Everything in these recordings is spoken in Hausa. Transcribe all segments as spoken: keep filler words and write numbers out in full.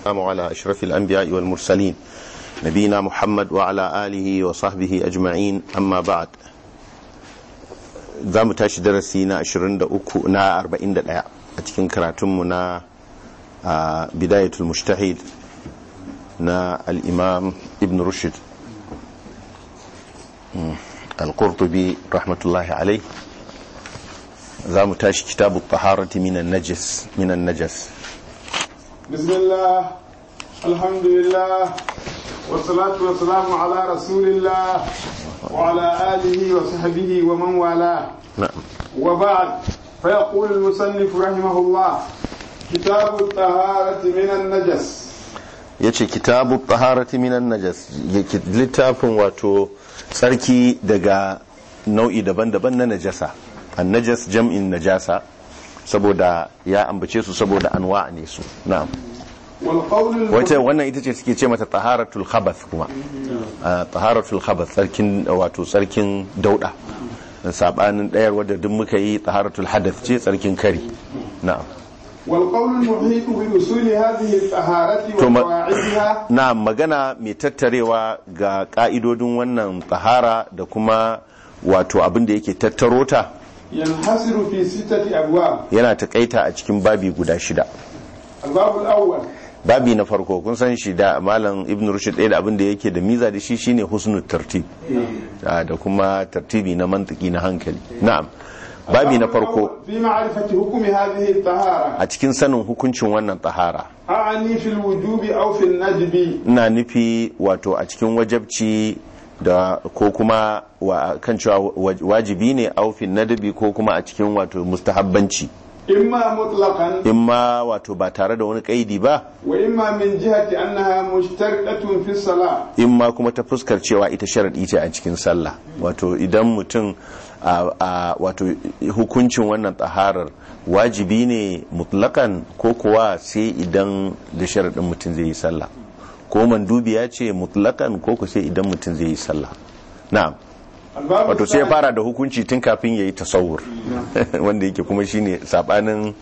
على أشرف الأنبياء والمرسلين نبينا محمد وعلى آله وصحبه أجمعين أما بعد za mu tashi darasi na ashirin da uku na arba'in da ɗaya a cikin karatunmu na bidayatul mujtahid na al-imam ibn rushd al-qurtubi rahmatullahi alayh. za mu tashi kitabu taharati minan najis minan najas. bismillah alhamdulillah wassalatu wassalamu ala rasulillah وعلى آله وصحبه ومن والاه. نعم. وبعد فيقول المصنف رحمه الله كتاب الطهارة من النجس. yace kitabu taharati minan najas, littafin wato tsarki daga nau'i daban-daban na najasa. An-najas jam'in najasa, saboda ya ambace su saboda anwa ne su. Na'am. wace wannan ita ce suke ce mata taharatul khabath, kuma taharatul khabath tsarkin wato tsarkin dauda, sabanin dayar wadda duk muka yi taharatul hadath ce tsarkin kari. na'am. wal qawl al muhit bi usul hadhihi al taharati wa qawaidiha. na'am, magana mai tattarewa ga ka'idodin wannan tahara da kuma wato abin da yake tattaro ta, yanhasiru fi sittati abwab, yana takaita a cikin babi guda shida. al-bab al-awwal, babi na farko kun san shi da malam ibn rushd ɗaya da abin da yake da miza da shi shine husnul tartib da kuma tartibi na mantiki na hankali. na'am. babi na farko fi ma'rifati hukmi hadhihi at-tahara, a cikin sanin hukuncin wannan tahara. a'ani fil wujubi aw fil nadbi, ina nufi wato a cikin wajabci da ko kuma kan cewa wajibi ne aw fil nadbi ko kuma a cikin wato mustahabbanci, imma mutlaqan, imma wato ba tare da wani kaidi ba, wa imma min jihati annaha mushtariqatun fi salah, imma kuma ta fuskar cewa ita sharadi ce a cikin sallah. wato idan mutum a wato hukuncin wannan taharar wajibi ne mutlaqan ko kuwa sai idan da sharadin mutum zai yi sallah, ko mandubiya ce mutlaqan ko ko sai idan mutum zai yi sallah. na'am. wato sai ya fara da hukunci tun kafin ya yi tasawur wanda yake kuma shine sabanin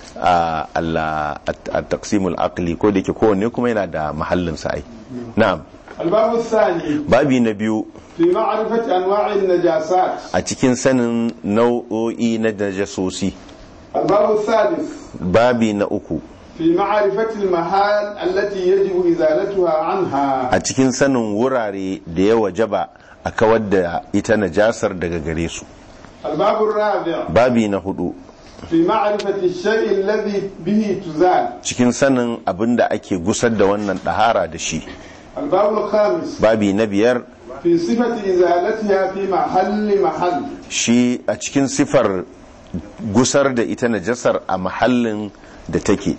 at-taqsimul aqli, ko da yake kowanne kuma yana da mahallin sa ai. na'am. al-babu thani, babi na biyu, fi ma'rifati anwa'in najasat, a cikin sanin nau'o'i na najasosi. al-babu thalith, babi na uku, fi ma'rifati al-mahal allati yajibu izalatuha anha, a cikin sanin wurare da ya wajaba a kawar da ita najasar daga gare su. al-babu ar-rabi', babi na hudu, fi ma'rifati ash-shay'i alladhi bihi tuzal, cikin sanin abinda ake gusar da wannan dahara da shi. al-babu al-khamis, babi na biyar, fi sifati izalatiha fi mahalli mahall, shi a cikin sifar gusar da ita najasar a mahallin da take.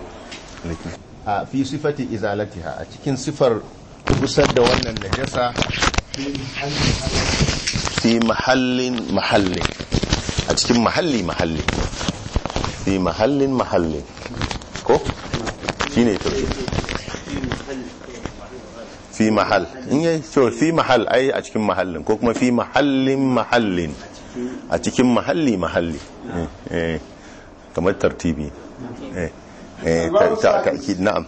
a fi sifati izalatiha, a cikin sifar gusar da wannan najasa fi mahallin mahallin, a cikin mahalli mahalli, fi mahallin mahallin, ko shine tafi fi mahal in yi so fi mahal ai a cikin mahallin, ko kuma fi mahallin mahallin, a cikin mahalli mahalli, kamar tartibi. na'am.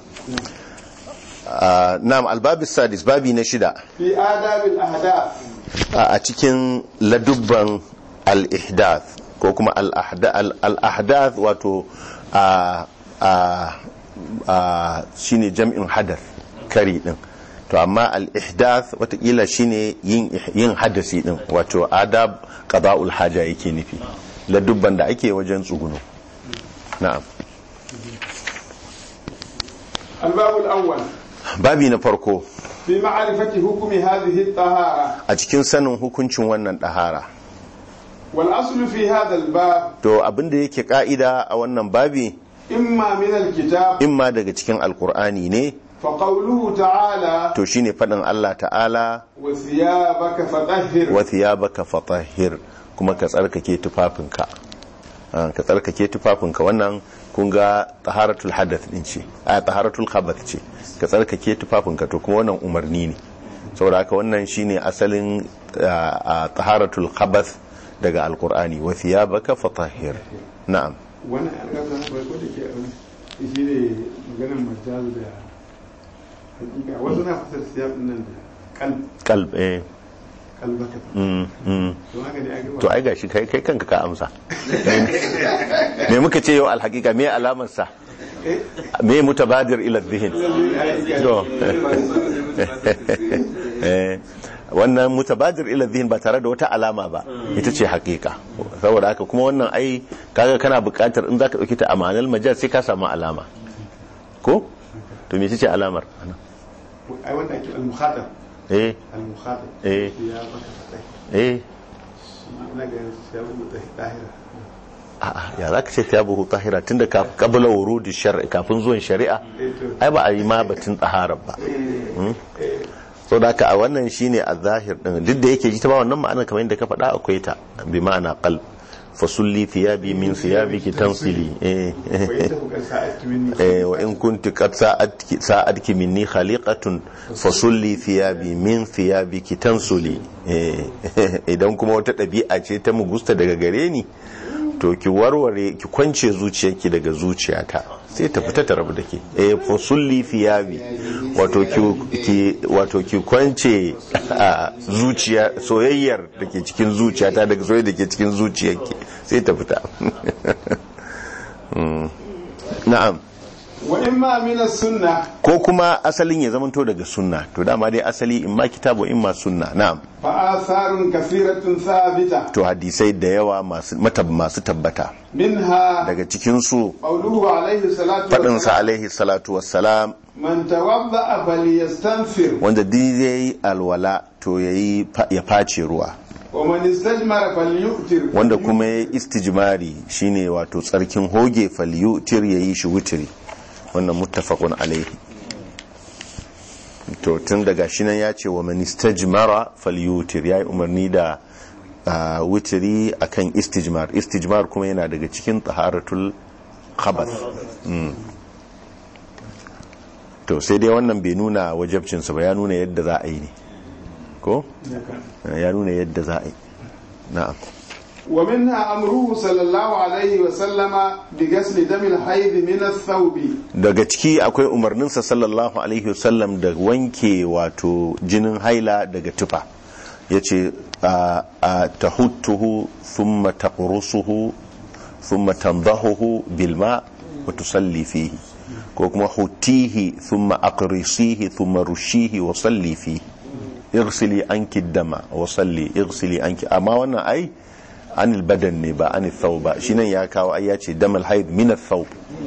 na'am. albabis sadis, babi na shida, fi adabil ahdath, a cikin ladubban al-ihdath ko kuma al-ahdath, wato shine jam'in hadath, kari din. to amma al-ihdath watakila shine yin hadasi din, wato adab qada'ul haja yake nufi, ladubban da ake wajen tsuguno. na'am. al-bab al-awwal, babi na farko, fi ma'rifati hukmi hadhihi at-tahara, a cikin sanin hukuncin wannan tahara. wal aslu fi hadha al-bab, to abinda yake ka'ida a wannan babi, imma min al-kitab, imma daga cikin alqur'ani ne, fa qawluhu ta'ala, to shine fadin Allah ta'ala, wa thiyabaka fatahhir, wa thiyabaka fatahhir, kuma ka tsarkake tufafinka, ka tsarkake tufafinka. wannan kun ga taharatul hadath din ce, a taharatul khabath ce, ka tsarkake tufafinka, to kuma wannan umarni ne, saboda haka wannan shine asalin taharatul khabath daga alqur'ani, wa thiyabaka fatahhir. na'am. wannan alƙawarin farko da ke shi ne maganar majalu da hakika wasu na fasar siyaf nan da kalb kalb eh kalbaka mm mm to haka ne ake to ai gashi kai kai kanka ka amsa me muka ce yau alhaqiqa me alamar sa me mutabadir ila dhihin to eh wannan mutabadir ila dhihin ba tare da wata alama ba ita ce haqiqa saboda haka kuma wannan ai kaga kana buƙatar in zaka dauki ta amanal majaz sai ka samu alama ko to me ce alamar ai wanda ake al-mukhatab eh al-mukhatab eh ya baka fatai eh ina ga siyabu tahira a'a ya zaka ce siyabu tahira tunda ka qabla wurudi shar'i kafin zuwan shari'a ai ba a yi ma batun tahara ba so da ka a wannan shine az-zahir din duk da yake ji ta ba wannan ma'ana kamar yadda ka faɗa akwai ta bi ma'ana qalb fasulli thiyabi min thiyabiki tansili eh eh wa in kunti qad sa'atki sa'atki minni khaliqatun fasulli thiyabi min thiyabiki tansuli eh idan kuma wata dabi'a ce ta mugusta daga gare ni to ki warware ki kwance zuciyarki daga zuciyata sai ta fita ta rabu dake eh fasulli thiyabi wato ki wato ki kwance zuciya soyayyar dake cikin zuciyata daga soyayyar dake cikin zuciyarki sai ta fita na'am wa imma min as-sunnah ko kuma asalin ya zamanto daga sunna to dama dai asali imma kitabu imma sunna na'am fa atharun kathiratun thabita to hadisai da yawa masu matab masu tabbata minha daga cikin su qawluhu alayhi salatu fadin sa alaihi salatu wassalam man tawadda falyastanfir wanda dai yayi alwala to yayi ya face ruwa wa man istajmara falyutir wanda kuma yayi istijmari shine wato tsarkin hoge falyutir yayi shi wutiri wannan muttafaqun alaihi to tun daga shi nan ya ce wa man istajmara falyutir yayi umarni da wutiri akan istijmar istijmar kuma yana daga cikin taharatul khabath to sai dai wannan bai nuna wajibcinsa ba ya nuna yadda za a yi ne ko ya nuna yadda za a yi na'am wa minha amruhu sallallahu alaihi wa sallama bi ghasl dam al-hayd min ath-thawb daga ciki akwai umarninsa sallallahu alaihi wa sallam da wanke wato jinin haila daga tufa yace tahuttuhu thumma taqrusuhu thumma tandahuhu bil ma' wa tusalli fihi ko kuma hutihi thumma aqrisihi thumma rushihi wa salli fihi irsili anki dama wa salli irsili anki amma wannan ai anil badan ne ba anil thawb ba shi nan ya kawo ai ya ce damal haid min ath-thawb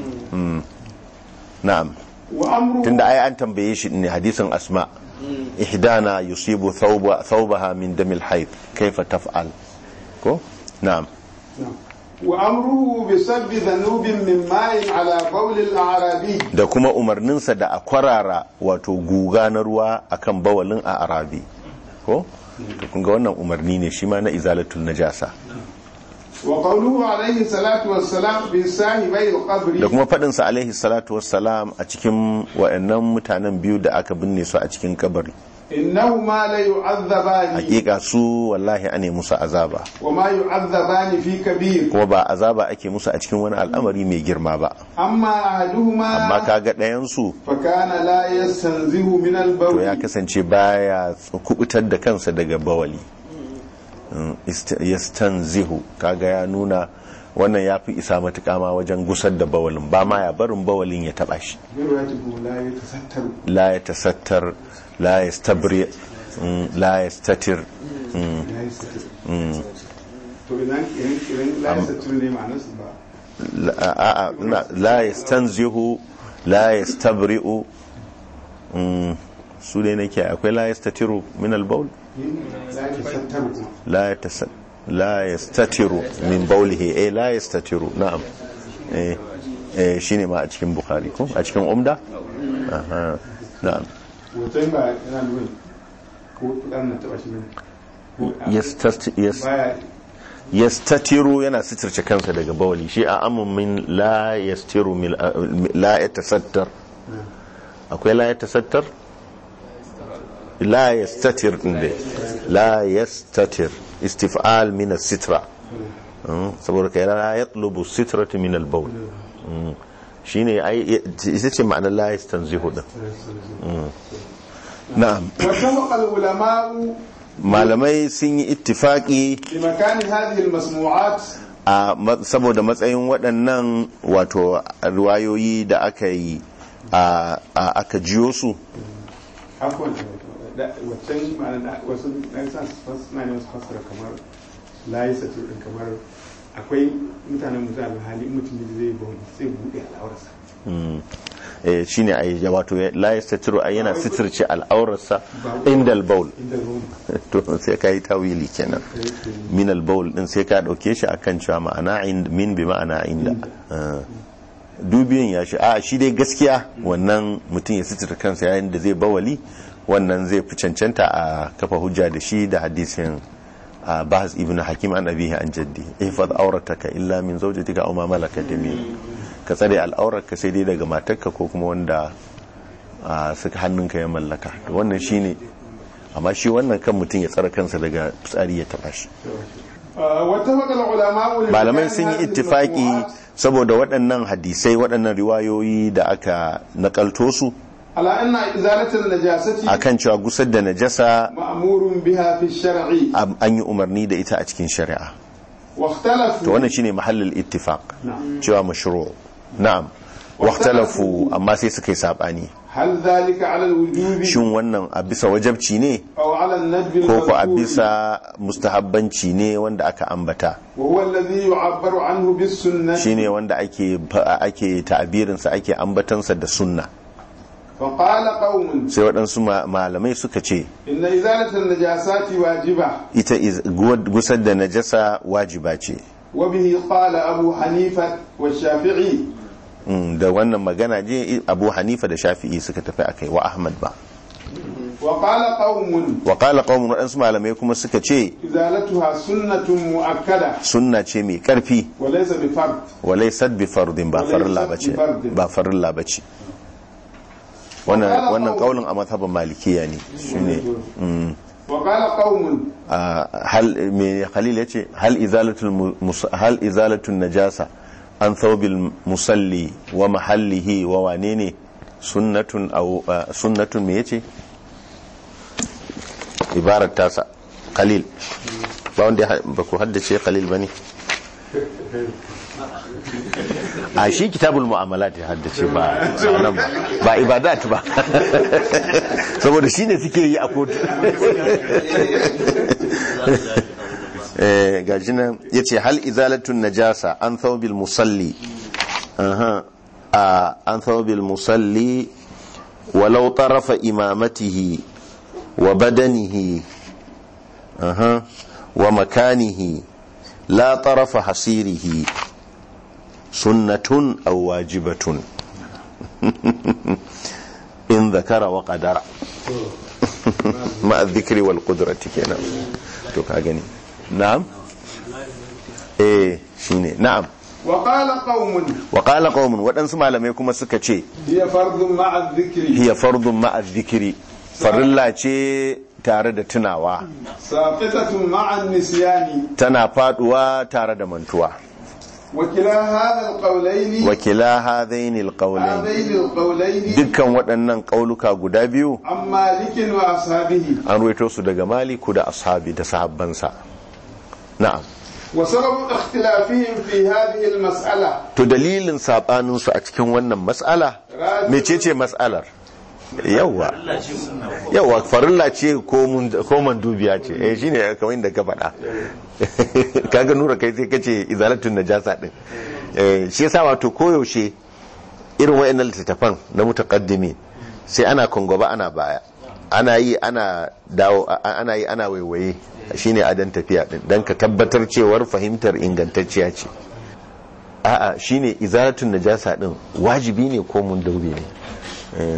na'am tunda ai an tambaye shi ne hadisin asma ihdana yusibu thawba thawbaha min damil haid kaifa taf'al ko na'am wa amruhu bi sabbi dhanubin min ma'in ala bawl al-a'rabi da kuma umarninsa da a kwarara wato guga na ruwa akan bawalin a arabi ko to kun ga wannan umarni ne shi ma na izalatul najasa wa qawluhu alayhi salatu wassalam bi sahibai al-qabri da kuma fadin sa alayhi salatu wassalam a cikin wayannan mutanen biyu da aka binne su a cikin kabari innahu ma la yu'azzabani hakika su wallahi ane musu azaba wa ma yu'azzabani fi kabir kuma ba azaba ake musu a cikin wani al'amari mai girma ba amma ahaduhuma amma kaga ɗayan su fa kana la yastanzihu min al-bawl to ya kasance baya kubutar da kansa daga bawali yastanzihu kaga ya nuna wannan ya fi isa matuƙa ma wajen gusar da bawalin ba ma ya barin bawalin ya taba shi la ya tasattar la ya stabri la ya statir la ya stanzihu la ya stabri'u su ne nake akwai la ya statiru min albaul la ya tasattar la yastatiru min bawlihi eh la yastatiru na'am eh eh shine ma a cikin bukhari ko a cikin umda aha na'am wutan ba yana nuna ko dan na taba shi ne yastatiru yana sitirce kansa daga bawli shi a amun min la yastiru min la yatasattar akwai la yatasattar la yastatir din la yastatir istif'al min as-sitra saboda kai la yatlubu sitrata min al-bawl shine ai ita ce ma'anar la yastanzihu din. na'am واتفق العلماء malamai sun yi ittifaki بمكان هذه المسموعات a saboda matsayin waɗannan wato riwayoyi da aka yi a aka jiyo su عفوا waccan ma'ana wasu ɗan sa suna ne wasu fassara kamar layi satir ɗin kamar akwai mutanen mutane hali mutum da zai bauni sai buɗe al'aurarsa eh shine ai wato la yastatiru ai yana sitirce al'aurarsa inda al-bawl to sai kai tawili kenan min al-bawl din sai ka dauke shi akan cewa ma'ana min bi ma'ana inda dubiyin ya shi a shi dai gaskiya wannan mutum ya sitirta kansa yayin da zai bawali wannan zai fi cancanta a kafa hujja da shi da hadisin bahas ibn hakim an abihi an jaddi ihfaz aurataka illa min zawjatika aw ma malakat yamin ka tsare al'aurarka sai dai daga matarka ko kuma wanda suka hannunka ya mallaka to wannan shine amma shi wannan kan mutum ya tsara kansa daga fitsari ya taba shi malamai sun yi ittifaki saboda waɗannan hadisai waɗannan riwayoyi da aka nakalto su ala anna izalatul najasati akan cewa gusar da najasa ma'murun biha fi shar'i an yi umarni da ita a cikin shari'a واختلفوا to wannan shine mahallin ittifaq cewa mashru' na'am واختلفوا amma sai suka yi sabani hal dhalika ala alwujub shin wannan a bisa wajibci ne aw ala an-nadb ko ko a bisa mustahabbanci ne wanda aka ambata wa huwa alladhi yu'abbaru anhu bis sunnah shine wanda ake ake ta'birin sa ake ambatansa da sunna fa qala qaumun sai waɗansu malamai suka ce inna izalatul najasati wajiba ita gusar da najasa wajiba ce wa bihi qala abu hanifa wa shafi'i da wannan magana je abu hanifa da shafi'i suka tafi akai wa ahmad ba wa qala qaumun wa qala qaumun waɗansu malamai kuma suka ce izalatuha sunnatun muakkada sunna ce mai karfi wa laysa bi fard wa laysa bi fardin ba farilla bace ba farilla bace wannan wannan kaulin a mazhabin malikiya ne shine wa qala qaumun hal me khalil yace hal izalatul hal izalatun najasa an thawbil musalli wa mahallihi wa wane ne sunnatun aw sunnatun me yace ibarat tasa khalil ba wanda ba ku haddace khalil bane a shi kitabul mu'amalat ya haddace ba sanan ba ba ibadat ba saboda shine suke yi a kotu eh gaji nan yace hal izalatun najasa an thawbil musalli aha an thawbil musalli walau tarafa imamatihi wa badanihi aha wa makanihi la tarafa hasirihi sunnatun aw wajibatun in dhakara wa qadara ma adh-dhikri wal qudrati kenan to ka gani na'am eh shine na'am wa qala qaumun wa qala qaumun wadansu malamai kuma suka ce hiya fardun ma'a adh-dhikri hiya fardun ma'a adh-dhikri farilla ce tare da tunawa saqitatun ma'a an-nisyani tana faduwa tare da mantuwa wakila hadha al-qawlayn wakila hadaini al-qawlayn dukkan waɗannan kauluka guda biyu an malikin wa ashabihi an ruwaito su daga maliku da ashabi da sahabbansa na'am wa sababu ikhtilafihim fi hadhihi al-mas'ala to dalilin sabanin su a cikin wannan mas'ala mecece mas'alar yawa yawa farilla ce ko mun ko mandubiya ce eh shine kamar inda ka faɗa kaga nura kai sai kace izalatun najasa din eh shi yasa wato koyaushe irin wayannan littattafan na mutaqaddimi sai ana kongoba ana baya ana yi ana dawo ana yi ana waiwaye shine adan tafiya din dan ka tabbatar cewar fahimtar ingantacciya ce a'a shine izalatun najasa din wajibi ne ko mundubi ne eh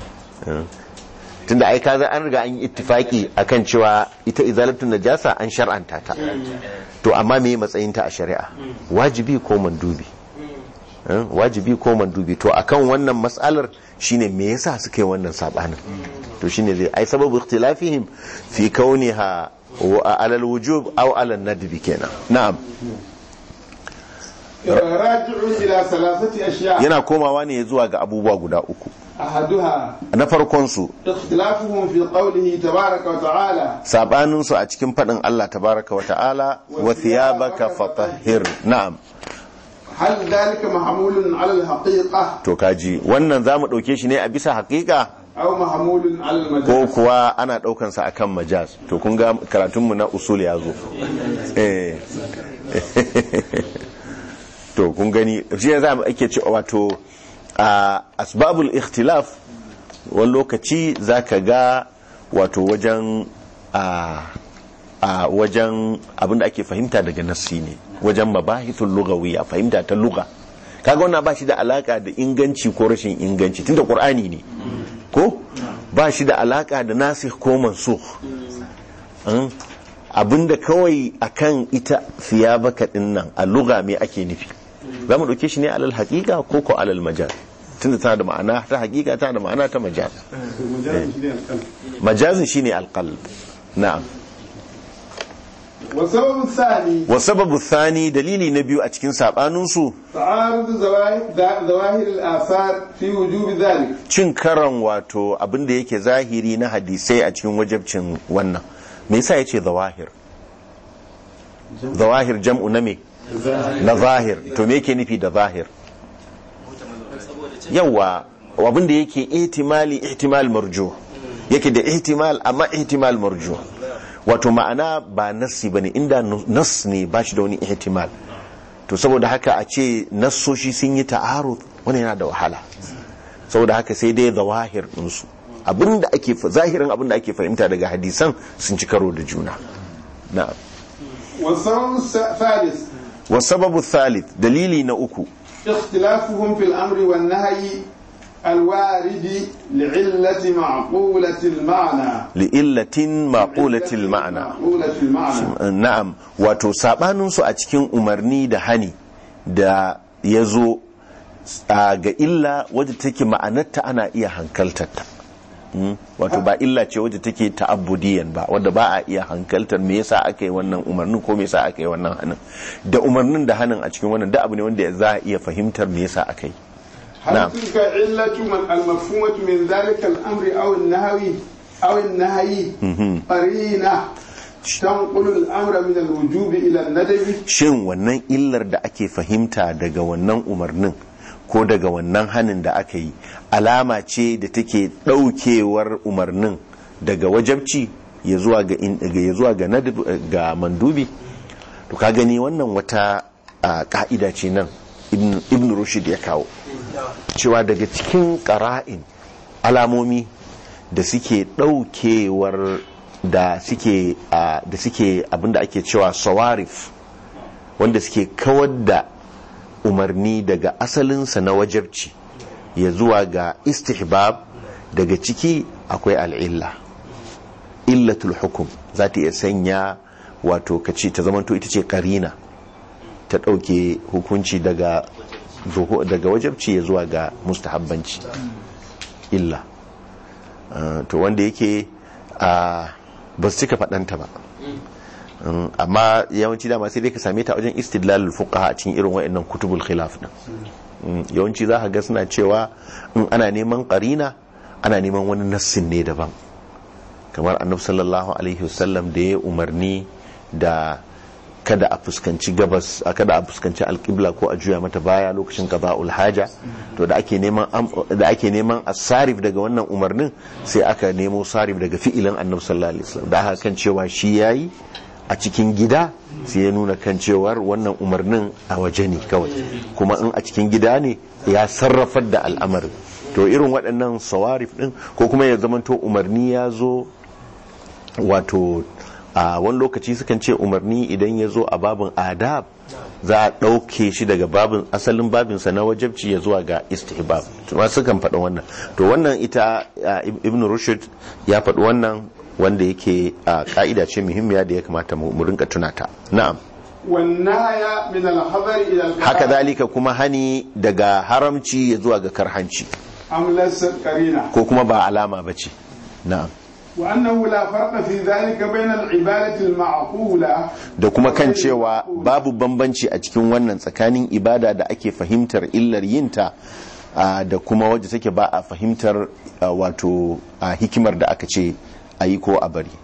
tunda ai kaza an riga an yi ittifaki akan cewa ita izalatun najasa an shar'anta ta to amma me matsayin ta a shari'a wajibi ko mandubi wajibi ko mandubi to akan wannan mas'alar shine me yasa suka yi wannan sabanin to shine zai ai sababu ikhtilafihim fi kauniha ala alwujub aw ala an-nadb kenan na'am راجع إلى ثلاثة أشياء yana komawa ne zuwa ga abubuwa guda uku. أحدها Na farkon su اختلافهم في قوله تبارك وتعالى sabanin su a cikin fadin Allah tabaraka wa ta'ala wa thiyabaka fatahhir. Na'am, هل ذلك محمول على الحقيقة to kaji wannan zamu dauke shi ne a bisa haƙiƙa أو محمول على ko المجاز kuwa ana daukan sa akan majaz. To kun ga karatun mu na usul ya zo. Eh to kun gani shi ne zamu ake ce wato a asbabul ikhtilaf wani lokaci zaka ga wato wajen a a wajen abinda ake fahimta daga nassi ne, wajen mabahithul lugawiyya, fahimta ta lugha. Kaga wannan ba shi da alaka da inganci ko rashin inganci tunda qur'ani ne, ko ba shi da alaka da nasikh ko mansukh. Abinda kawai akan ita thiyabaka din nan a lugha me ake nufi, zamu dauke shi ne alal haqiqa ko ko alal majaz, tunda tana da ma'ana ta haqiqa tana da ma'ana ta majaz. Majazin shine alqalb. Na'am. والسبب الثاني wa sababu thani, dalili na biyu a cikin sabaninsu تعارض ظواهر ظواهر الآثار في وجوب ذلك cin karan wato abinda yake zahiri na hadisai a cikin wajabcin wannan. Me yasa yace zawahir? Zawahir jam'u na me? Na zahir. To me yake nufi da zahir? Yawa abinda yake ihtimali ihtimal marjuh, yake da ihtimal amma ihtimal marjuh, wato ma'ana ba nassi bane, inda nass ne ba shi da wani ihtimal. To saboda haka a ce nassoshi sun yi ta'arud wani yana da wahala, saboda haka sai dai zawahir ɗinsu, abinda ake zahirin abinda ake fahimta daga hadisan sun ci karo da juna. Na'am. والسبب الثالث wa sababu thalith, dalili na uku اختلافهم في الأمر والنهي الوارد لعلة معقولة المعنى li'illatin maqulatil ma'ana. معقولة المعنى Na'am, wato sabaninsu a cikin umarni da hani da ya zo ga illa wadda take ma'anarta ana iya hankaltarta. Wato ba illa ce wadda take ta'abbudiyan ba, wadda ba a iya hankaltar me yasa aka yi wannan umarnin ko me yasa aka yi wannan hanin. Da umarnin da hanin a cikin wannan da abu ne wanda za a iya fahimtar me yasa aka yi. هل تلك علة من المفهومة من ذلك الأمر أو النهي أو النهي قرينة تنقل الأمر من الوجوب إلى الندب؟ Shin wannan illar da ake fahimta daga wannan umarnin ko daga wannan hanin da aka yi alama ce da take daukewar umarnin daga wajabci ya zuwa ga ya zuwa ga nadab ga mandubi? To ka gani wannan wata ka'ida ce nan ibn ibn rushd ya kawo cewa daga cikin qara'in alamomi da suke daukewar da suke da suke abinda ake cewa sawarif, wanda suke kawar da umarni daga asalinsa na wajabci ya zuwa ga istihbab, daga ciki akwai al'illa, illatul hukum za ta iya sanya wato kace ta zamanto ita ce karina ta dauke hukunci daga daga wajabci ya zuwa ga mustahabbanci, illa. To wanda yake ba su cika faɗanta ba, amma yawanci dama sai dai ka same ta wajen istidlalul fuqaha a cikin irin wayannan kutubul khilaf din. Yawanci za ka ga suna cewa in ana neman qarina ana neman wani nassin ne daban, kamar annabi sallallahu alaihi wasallam da ya umarni da kada a fuskanci gabas, kada a fuskanci alqibla ko a juya mata baya lokacin qada'ul haja. To da ake neman da ake neman as-sarif daga wannan umarnin sai aka nemo sarif daga fi'ilin annabi sallallahu alaihi wasallam, da haka kan cewa shi yayi a cikin gida sai ya nuna kan cewar wannan umarnin a waje ne kawai, kuma in a cikin gida ne ya sarrafar da al'amarin. To irin waɗannan sawarif din, ko kuma ya zamanto umarni ya zo wato a wani lokaci sukan ce umarni idan ya zo a babin adab za a ɗauke shi daga babin asalin babinsa na wajabci ya zuwa ga istihbab, ma sukan faɗi wannan. To wannan ita ibn rushd ya faɗi wannan, wanda yake a ka'ida ce muhimmiya da ya kamata mu rinka tunata. Na'am. والنهي من الحظر إلى الكراهة haka dalika kuma hani daga haramci ya zuwa ga karhanci, أم ليست قرينة؟ ko kuma ba alama bace. Na'am. وأنه لا فرق في ذلك بين العبادة المعقولة da kuma kan cewa babu bambanci a cikin wannan tsakanin ibada da ake fahimtar illar yinta da kuma wadda take ba a fahimtar wato hikimar da aka ce a yi ko a bari.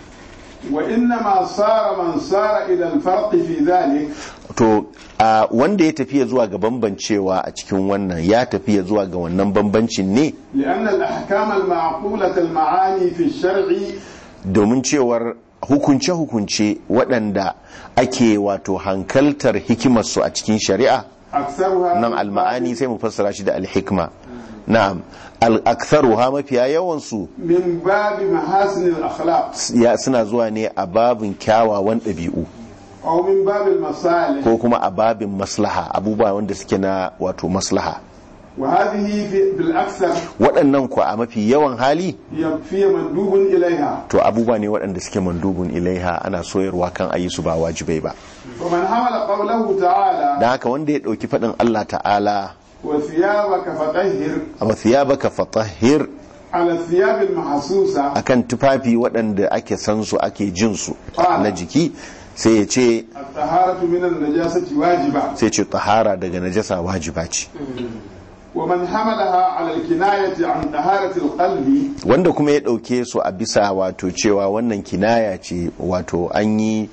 وإنما صار من صار إلى الفرق في ذلك to wanda ya tafiya zuwa ga bambancewa a cikin wannan ya tafiya zuwa ga wannan bambancin ne لأن الأحكام المعقولة المعاني في الشرع domin cewar hukunce-hukunce waɗanda ake wato hankaltar hikimarsu a cikin shari'a nan alma'ani sai mu fassara shi da alhikma na'am al-aktharuha mafiya yawansu min babi mahasin al-akhlaq ya suna zuwa ne a babin kyawawan ɗabi'u aw min babil masalih ko kuma a babin maslaha abubuwa wanda suke na wato maslaha wa hadhihi bil akthar waɗannan ku a mafi yawan hali yafi mandubun ilaiha to abubuwa ne waɗanda suke mandubun ilaiha ana soyarwa kan ayi su ba wajibai ba fa man hamala qawluhu ta'ala dan haka wanda ya dauki fadin Allah ta'ala wa thiyabaka fatahhir wa thiyabaka fatahhir ala thiyab al mahsusa akan tufafi waɗanda ake san su ake jin su na jiki sai ya ce at-taharatu min an-najasati wajiba sai ce tahara daga najasa wajiba ce ومن حملها على الكناية عن طهارة القلب wanda kuma ya dauke su a bisa wato cewa wannan kinaya ce wato an yi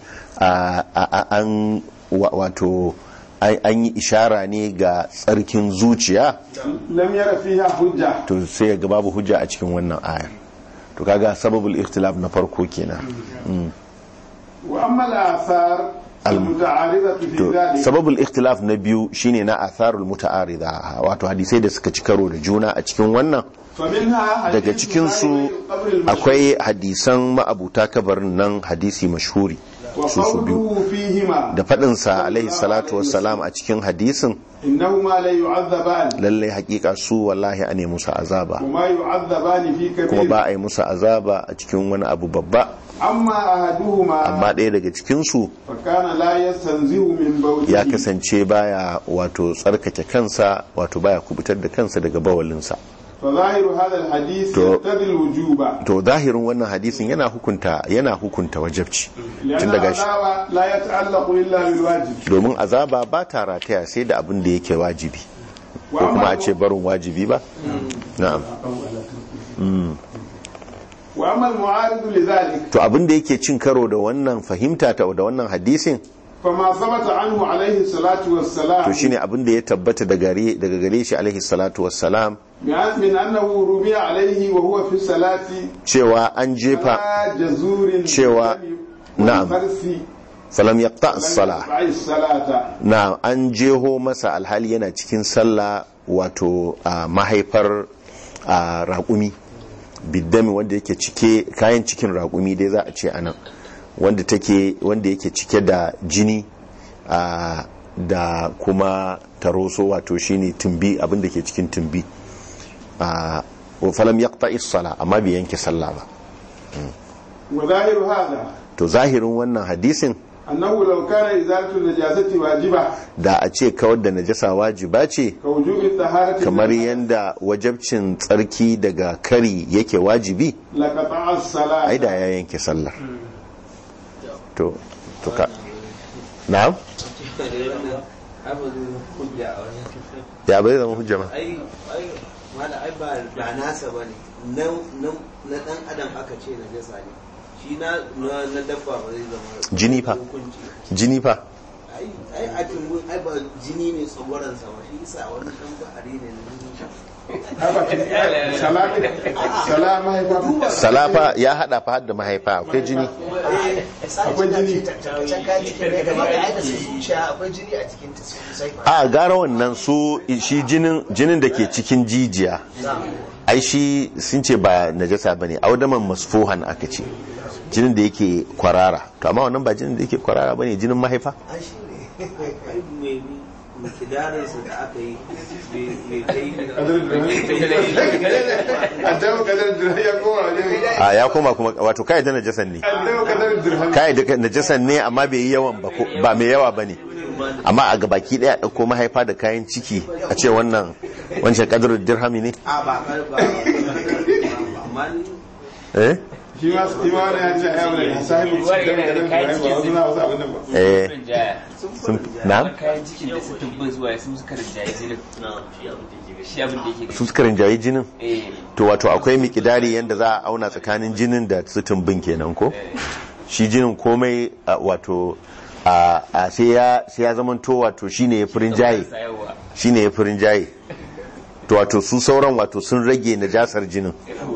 an wato an yi ishara ne ga tsarkin zuciya lam yara fiha hujja to sai ya ga babu hujja a cikin wannan ayar to kaga sababul ikhtilaf na farko kenan wa amma al-athar sababul ikhtilaf na biyu shine na atharul muta'arida wato hadisai da suka ci karo da juna a cikin wannan daga cikin su akwai hadisan ma'abuta kabarin nan hadisi mashhuri su su biyu da fadin sa alaihi salatu wassalam a cikin hadisin innahuma la yu'adhaban lalle hakika su wallahi ane musu azaba kuma yu'adhabani fi kabir kuma ba a yi musu azaba a cikin wani abu babba amma ahaduhuma amma ɗaya daga cikinsu fakana la yastanzihu min bawlihi ya kasance baya wato tsarkake kansa wato baya kubutar da kansa daga bawalinsa fa zahiru hadha alhadith yaqtadi alwujuba to zahirin wannan hadisin yana hukunta yana hukunta wajibci tun daga shi la yata'allaqu illa bil wajib domin azaba ba ta rataya sai da abin da yake wajibi ko kuma a ce barin wajibi ba na'am wa amma al-mu'arid lidhalik to abin da yake cin karo da wannan fahimta ta da wannan hadisin fama sabata anhu alaihi salatu wassalam to shine abin da ya tabbata daga gare daga gare shi alaihi salatu wassalam min annahu rubiya alaihi wa huwa fi salati cewa an jefa cewa na'am falam yaqta as-salah na'am an jeho masa alhali yana cikin sallah wato mahaifar raƙumi biddami wanda yake cike kayan cikin raƙumi dai za a ce anan wanda take wanda yake cike da jini a da kuma taroso wato shine tumbi abinda ke cikin tumbi a falam yaqta'i as-sala amma bai yanke sallah ba wa zahiru hada to zahirin wannan hadisin annahu law kana izalatu najasati wajiba da a ce kawar da najasa wajiba ce kawjubi taharati kamar yanda wajabcin tsarki daga kari yake wajibi laqata'a as-salat ai da ya yanke sallar to to ka na'am ya bai zama hujja ma ai ai mala ai ba da nasa bane na na dan adam aka ce najasa ne shi na na dabba ba zai zama jini fa jini fa ai ai a tungu ai ba jini ne tsagoran sa ba shi yasa wannan dan bahari ne salama salafa ya hada fa hadda mahaifa akwai jini akwai jini a gara wannan su shi jinin jinin da ke cikin jijiya ai shi sun ce ba najasa bane audaman masfuhan aka ce jinin da yake kwarara to amma wannan ba jinin da yake kwarara bane jinin mahaifa mikidarinsa da aka yi mai kai a ya koma kuma wato kai da najasan ne kai da najasan ne amma bai yi yawan ba mai yawa bane amma a gabaki daya dauko mahaifa da kayan ciki a ce wannan wancan kadarin dirhami ne a ba ba eh shi ma shi ma wani ya ce ayyau da sahibu Ruwa cikin yana da da kayan ba wasu cikin na wasu abin nan ba eh rinjaya sun na'am kayan cikin da su tubbin zuwa sun suka rinjaye jinin shi abin da yake su suka rinjaye jinin eh to wato akwai mikidari yanda za a auna tsakanin jinin da su tumbin kenan ko shi jinin komai a, wato a a sai ya sai ya zamanto wato shine ya furin jaye sayawa shine ya furin jaye to wato su sauran wato sun rage najasar jinin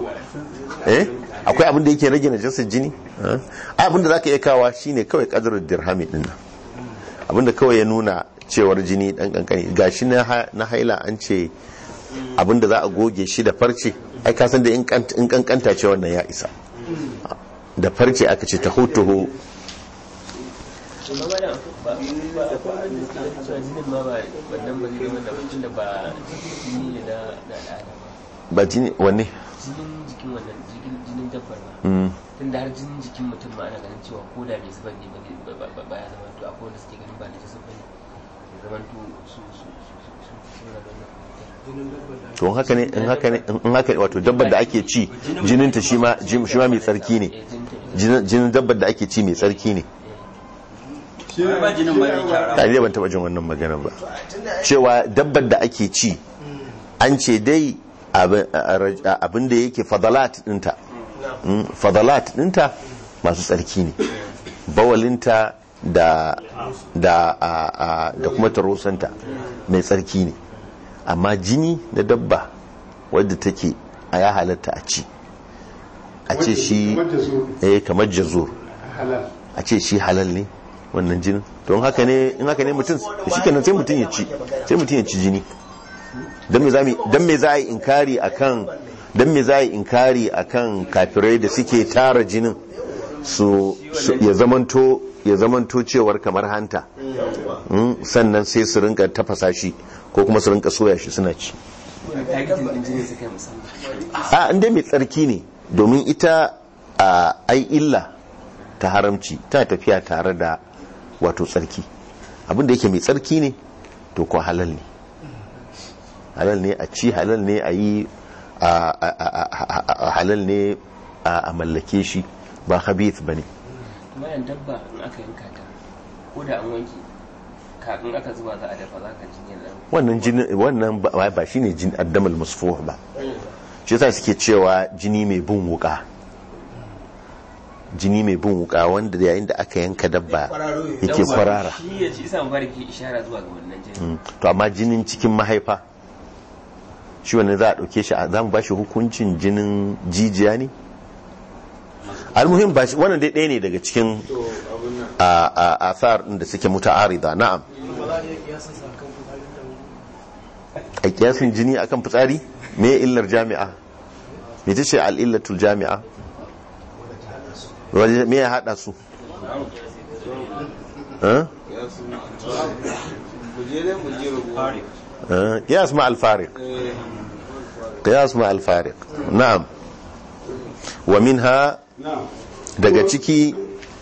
eh akwai abin da yake rage najasar jini eh? abin da zaka iya kawa shine kawai qadrul dirhami din nan abin da kawai ya nuna cewar jini dan kankani gashi na ha- na haila an ce abin da za a goge shi da farce ai ka san da in kan- in kankanta ce wannan ya isa da farce aka ce tahutuhu kuma ba da ba ba akwai wanda suke da cewa jinin ma ba wannan ba zai zama da mutum da ba jini ne na na al'ada ba ba jini wanne jinin jikin wannan jikin jinin dabbar ba Mm. tunda har jinin jikin mutum ma ana ganin cewa ko da bai zubar ne ba zai- ba- ba- ba ya zama to akwai wanda suke ganin ba da jasa bane ya zama to su su su su su suna da wannan to in haka ne in haka ne in haka wato dabbar da ake ci jininta shi ma jin- shi ma mai tsarki ne eh jinin ta jinin jinin dabbar da ake ci mai tsarki ne shi ne ba jinin ba ne kyara. ta ne ban taba jin wannan maganar ba cewa dabbar da ake ci an ce dai abin abin da yake fadalat dinta Mm, fadalat dinta masu tsarki ne bawalinta da da a- a- da kuma tarosanta mai tsarki ne amma jini na dabba wadda take a ya halatta a ci a ce shi kamar da su eh kamar jazur halal a ce shi halal ne wannan jinin don haka ne in haka ne mutum shi kenan sai mutum ya ci sai mutum ya ci jini dan me zami dan me za a yi inkari akan dan me za a yi inkari akan kafirai da suke tara jinin su su- ya zamanto ya zamanto cewar kamar hanta Mm, sannan sai su rinka tafasa shi ko kuma su rinka soya shi suna ci wani targeting din jinin su kai musamman a inda mai tsarki ne domin ita a ai illa ta haramci tana tafiya tare da wato tsarki abinda yake mai tsarki ne to ko halal ne halal ne a ci halal ne a yi a- a- a- a- a- halal ne a a mallake shi ba habith ba ne kuma yan dabba in aka yanka ta ko da an wanke kafin aka zuba za a dafa za ka jini nan wannan jini wannan ba ba shine jin addamal masfuh ba shi yasa suke cewa jini mai bin wuka jini mai bin wuka wanda yayin da aka yanka dabba yake Yawwa, kwarara shi ya ci isa mubarak ke ishara zuwa ga wannan jini Mm. to amma jinin cikin mahaifa shi wannan za a ɗauke shi a za mu ba shi hukuncin jinin jijiya ne almuhim ba shi wannan dai ɗaya ne daga cikin a a athar ɗin da suke muta'arida na'am a kiyasin jini akan fitsari me illar jami'a me ta ce al'illatul jami'a Waje- me ya haɗa su Eh? Mujere mujere rubuwa. Eh, qiyas ma al-fariq qiyas ma al-fariq na'am wa minha na daga ciki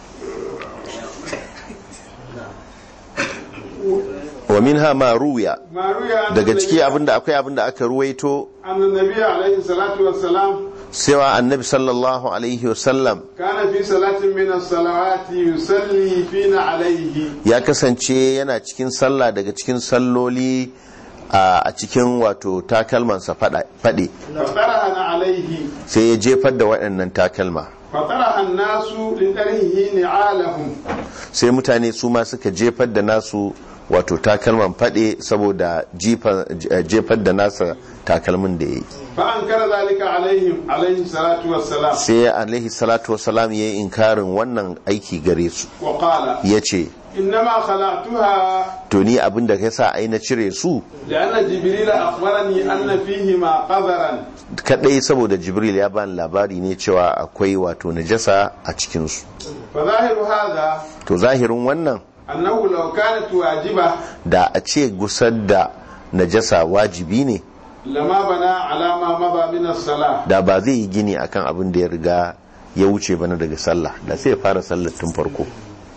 wa minha ma ruya maruya daga ciki abinda akwai abinda aka ruwaito annabi alaihi salatu wassalam cewa annabi sallallahu alaihi wasallam kana fi salatin min as-salawati yusalli fina alaihi ya kasance yana cikin sallah daga cikin salloli a cikin wato takalmansa fade fataraha alaihi sai ya jefar da waɗannan takalma fataraha an-nasu li tarihi ni'alahum sai mutane su ma suka jefar da nasu wato takalman fade saboda jifa- jefar da nasa takalmin da ya yi fa ankara zalika alaihim alaihi salatu wassalam sai alaihi salatu wasalam ya yi inkarin wannan aiki gare su wa qala ya ce innama khala'tuha to ni abin da ka sa ai na cire su لأن جبريل أخبرني أن فيهما قذرا kadai saboda jibril ya bani labari ne cewa akwai wato najasa a cikinsu فظاهر هذا to zahirin wannan أنه لو كانت واجبة da a ce gusar da najasa wajibi ne لما بنى على ما مضى من الصلاة da ba zai yi gini akan abin da ya riga ya wuce bana daga sallah da sai ya fara sallar tun farko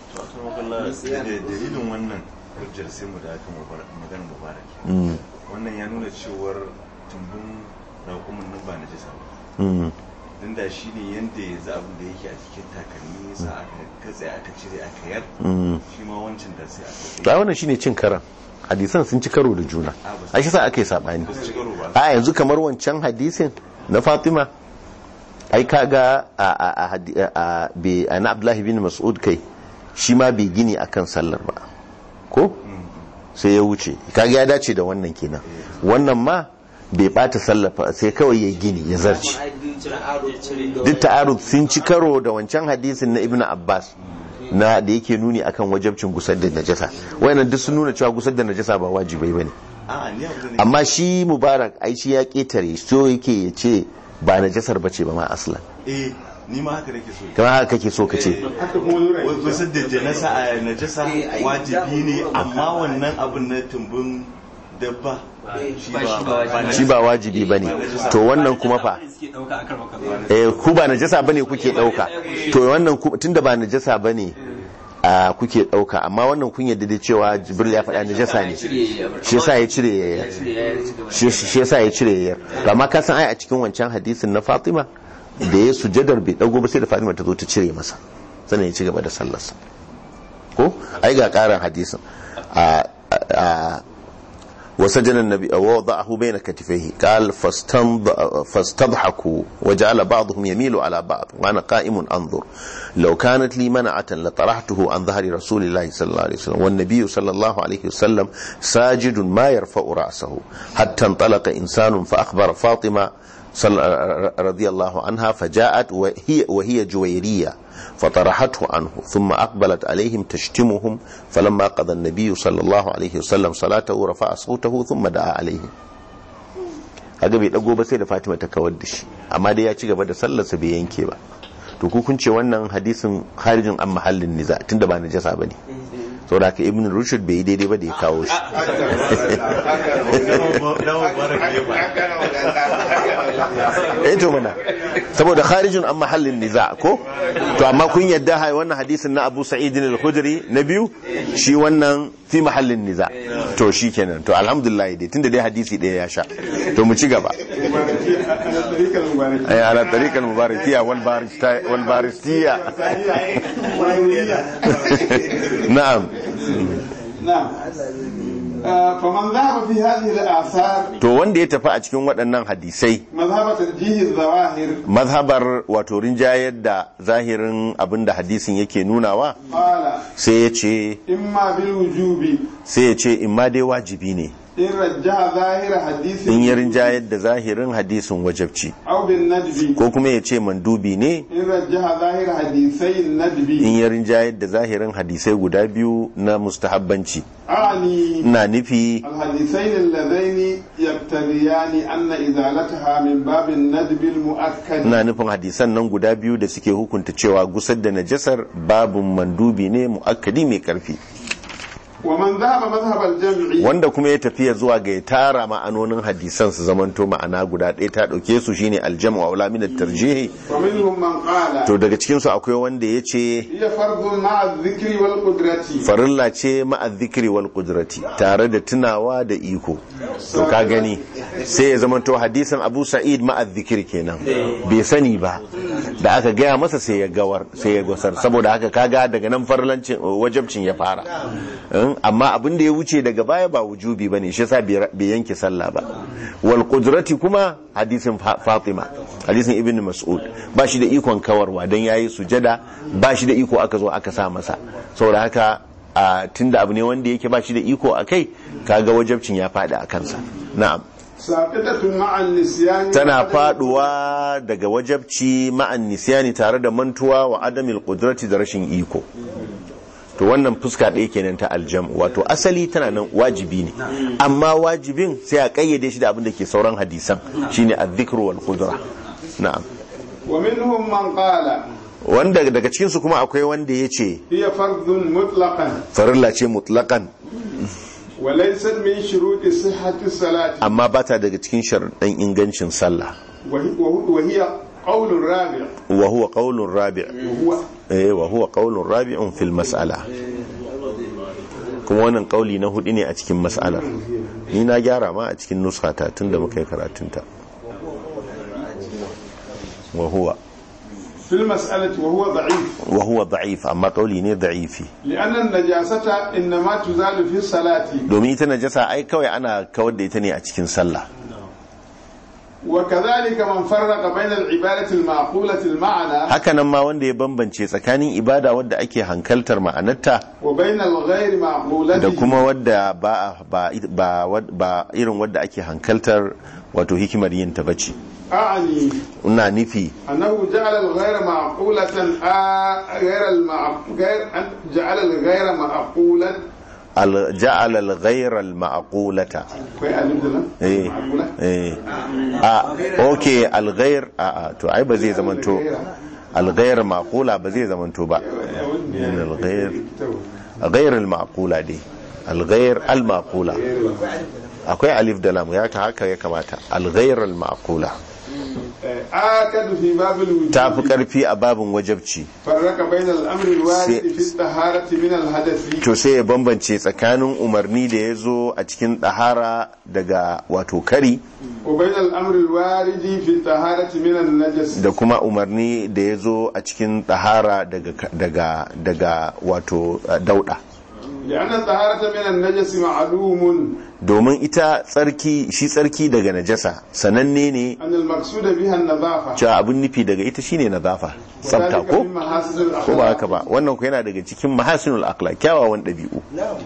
dalilin wannan hujjar sai mu da aka magana mubarak wannan ya nuna cewar tumbin raƙumin nan ba na jisa ba Mm. dan da shi ne yanda yanzu abin da yake a cikin takalmi sa aka katse aka cire aka yar shi ma wancan da sai aka to wannan shine cin karan hadisan sun ci karo da juna a shi sa aka yi sabani a yanzu kamar wancan hadisin na Fatima ai kaga a a a bi ana Abdullahi bin Mas'ud kai shi ma bai gini akan sallar ba ko sai ya wuce kaga ya dace da wannan kenan wannan ma bai bata sallar sai kawai ya gini ya zarci duk ta'arud sun ci karo da wancan hadisin na Ibn Abbas na da yake nuni akan wajibcin gusar da najasa wayannan duk sun nuna cewa gusar da najasa ba wajibai bane amma shi Mubarak ai shi ya ketare so yake ya ce ba najasar bace ba ma aslan eh ni ma haka nake so kamar haka kake so ka ce wai gusar da najasa a najasa wajibi ne amma wannan abun na tumbin dabba shi ba wajibi ba ne to wannan kuma fa eh ku ba najasa bane kuke dauka to wannan tunda ba najasa bane a kuke dauka amma wannan kun yadda da cewa Jibril ya faɗa najasa ne shi yasa ya cire yayar shi yasa ya cire yayar to amma ka san ai a cikin wancan hadisin na Fatima da ya sujadar bai dago ba sai da Fatima ta zo ta cire masa sannan ya ci gaba da sallarsa ko ai ga karan hadisin a وسجن النبي ووضعه بين كتفيه قال فاستضحكوا وجعل بعضهم يميل على بعض وانا قائم انظر لو كانت لي منعة لطرحته عن ظهر رسول الله صلى الله عليه وسلم والنبي صلى الله عليه وسلم ساجد ما يرفع رأسه حتى انطلق انسان فاخبر فاطمة رضي الله عنها فجاءت وهي, وهي جويرية فطرحته عنه ثم أقبلت عليهم تشتمهم فلما قضى النبي صلى الله عليه وسلم صلاته رفع صوته ثم دعا عليهم هذا بيدغو ba sai da Fatima ta kawar da shi amma dai ya ci gaba da sallarsa bai yanke ba to ku kun ce wannan hadisin kharijin an mahallin niza tunda ba najasa bane saboda ka Ibn Rushd bai daidai ba da ya kawo shi eh to mana saboda kharijin an mahallin niza ko to amma kun yadda hai wannan hadisin na Abu Sa'id al-Khudri na biyu shi wannan fi mahallin niza to shikenan to alhamdulillah dai tunda dai hadisi daya ya sha to mu ci gaba ay ala tariqal mubarakiyya wal baristiyya wal baristiyya na'am na'am faman dhahaba fi hadhihi al-a'thar to wanda ya tafi a cikin waɗannan hadisai mazhabat al-jihi zawahir mazhabar wato rinjayar da zahirin abinda hadisin yake nunawa qala sai ya ce imma bil wujubi sai ya ce imma dai wajibi ne in rajjaha zahira hadisi in ya rinjayar da zahirin hadisin wajabci aw bin nadbi ko kuma ya ce mandubi ne in rajjaha zahira hadisai nadbi in ya rinjayar da zahirin hadisai guda biyu na mustahabbanci ani ina nufi الحديثين اللذين يقتضيان أن إزالتها من باب الندب المؤكد ina nufin hadisan nan guda biyu da suke hukunta cewa gusar da najasar babun mandubi ne muakkadi mai karfi ومن ذهب مذهب الجمع wanda kuma ya tafiya zuwa ga ya tara ma'anonin hadisan su zamanto ma'ana guda ɗaya ta ɗauke su shine aljamu wa wala min at-tarjih ومنهم من قال to daga cikin su akwai wanda yace هي فرض مع الذكر والقدرة farilla ce ma'a dhikri wal qudrati tare da tunawa da iko to ka gani sai ya zamanto hadisin Abu Sa'id ma'a dhikri kenan bai sani ba da aka gaya masa sai ya gawar sai ya gusar saboda haka kaga daga nan farlancin wajibcin ya fara amma abin da ya wuce daga baya ba wujubi bane shi yasa bai yanke sallah ba wal qudrati kuma hadisin Fatima hadisin Ibn Mas'ud ba shi da ikon kawarwa dan yayi sujada ba shi da iko aka zo aka sa masa saboda haka tunda abu ne wanda yake ba shi da iko akai kaga wajibcin ya fadi a kansa na'am saqitatun ma'an nisyani tana faduwa daga wajibci ma'an nisyani tare da mantuwa wa adamil qudrati da rashin iko to wannan fuska ɗaya kenan ta aljam wato asali tana nan wajibi ne amma wajibin sai a kayyade shi da abin da ke sauran hadisan shine adh-dhikru wal qudra na'am wa minhum man qala wanda daga cikin su kuma akwai wanda yace hiya fardun mutlaqan farilla ce mutlaqan wa laysa min shuruti sihhati salati amma bata daga cikin sharuɗan ingancin sallah wa hiya قول رابع وهو قول رابع وهو eh wa huwa qaulun rabi'un fil mas'ala kuma wannan kauli na hudu ne a cikin mas'alar ni na gyara ma a cikin nuskata tunda muka yi karatun ta wa huwa في المسألة وهو ضعيف wa huwa da'if amma kauli ne da'ifi لأن النجاسة إنما تزال في الصلاة domin ita najasa ai kawai ana kawar da ita ne a cikin sallah وكذلك من فرق بين العبادة المعقولة المعنى haka nan ma wanda ya bambance tsakanin ibada wadda ake hankaltar ma'anarta وبين الغير معقولة da kuma wadda ba ba ba, ba irin wadda ake hankaltar wato hikimar yin ta bace أعني ina nufi أنه جعل الغير معقولة آ غير المع غير أن جعل الغير معقولا al ja'ala al ghayra al ma'qulata كوي ألف دلنا eh معقولة eh a okay al ghayr a a to ai ba zai zamanto al ghayr ma'qula ba zai zamanto ba min al ghayr ghayr al ma'qula dai al ghayr al ma'qula akwai alif da lam ya ta haka ya kamata al ghayr al ma'qula آكد في باب الوجود ta fi karfi a babin wajabci فرق بين الأمر الوارد في الطهارة من الحدث to sai ya bambance tsakanin umarni da ya zo a cikin ɗahara daga wato kari وبين الأمر الوارد في الطهارة من النجس da kuma umarni da ya zo a cikin ɗahara daga daga daga wato uh, dauɗa لأن الطهارة من النجس معلوم domin ita tsarki shi tsarki daga najasa sananne ne أن المقصود بها النظافة cewa abin nufi daga ita shine nazafa tsafta وذلك ko من محاسن ko ba الأخلاق haka ba wannan ko yana daga cikin mahasinul akhlaq kyawawan ɗabi'u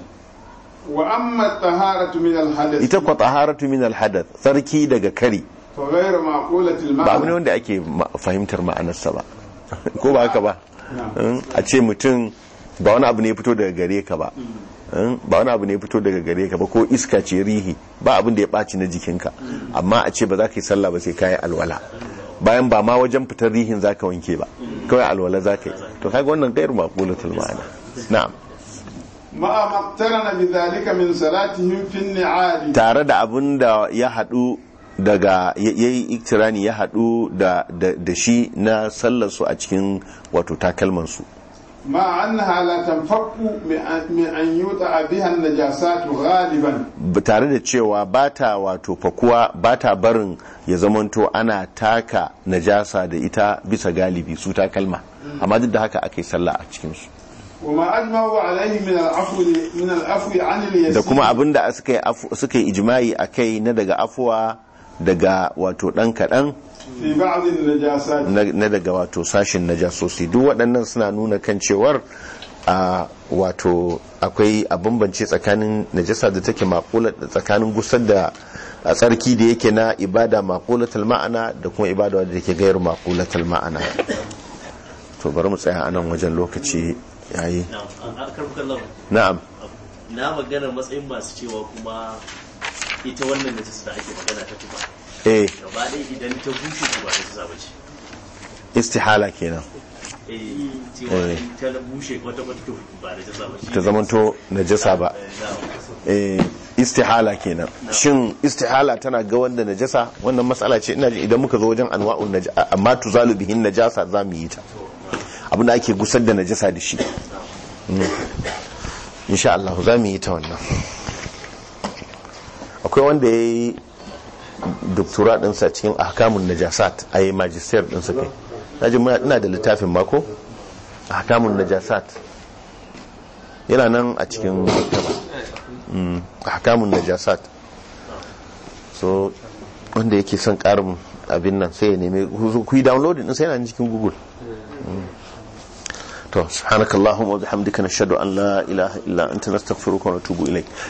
وأما الطهارة من الحدث ita kwa taharatu min al hadath tsarki daga kari فغير معقولة ba abu ne المعنى wanda ake ma- fahimtar ma'anarsa ba ko ba haka ba نعم. Mm, a ce mutum ba wani abu ne ya fito daga gare ka ba Mm, ba wani abu ne ya fito daga gare ka ba ko iska ce rihi ba abin da ya ɓaci na jikinka amma a ce ba za ka yi sallah ba sai ka yi alwala bayan ba ma wajen fitar rihin za ka wanke ba kawai alwala za ka yi to kaga wannan gairu maqulatul ma'ana na'am مع ما اقترن بذلك من صلاتهم في النعال tare da abin da ya haɗu daga ya yi iktirani ya haɗu da, da, da shi na sallarsu a cikin wato takalmansu مع أنها لا تنفك من أن يوطأ بها النجاسات غالبا Ba tare da cewa ba ta wato fakuwa ba ta barin ya zamanto ana taka najasa da ita bisa galibi su takalma amma duk da haka aka yi sallah a cikinsu وما أجمعوا عليه من العفو من العفو عن اليسير da kuma abin da suka yi afu- suka yi ijma'i a kai na daga afuwa daga wato ɗan kaɗan في بعض النجاسات na na daga wato sashin najasosi duk waɗannan suna nuna kan cewar a wato akwai a bambance tsakanin najasa da take maƙula tsakanin gusar da a tsarki da yake na ibada maƙulatul ma'ana da kuma ibada da take gairu maƙulatul ma'ana to bari mu tsaya a nan wajen lokaci yayi na'am na magana matsayin masu cewa kuma ita wannan najasa da ake magana ta tuba eh gaba ɗaya idan ta bushe ta ba ta tuba ba ce istihala kenan eh cewa in ta bushe kwata kwata to ba da ta ba ce ta zamanto najasa ba eh istihala kenan shin istihala tana ga wanda najasa wannan matsala ce ina ji idan muka zo wajen anwa'un najasa amma tuzalu bihin najasa za mu yi ta abin da ake gusar da najasa da shi Mm. insha Allah za mu yi ta wannan akwai wanda ya yi doktora ɗinsa cikin ahkamun najasat a yi majistar ɗinsa kai na ji muna- ina da littafin mako ahkamun najasat yana nan a cikin maktaba Mm, ahkamun najasat so wanda yake son ƙarin abin nan sai ya nemi ku yi downloading ɗinsa yana cikin google Mm. to subhanakallahumma wa bihamdika nashhadu an la ilaha illa anta nastaghfiruka wa natubu ilayk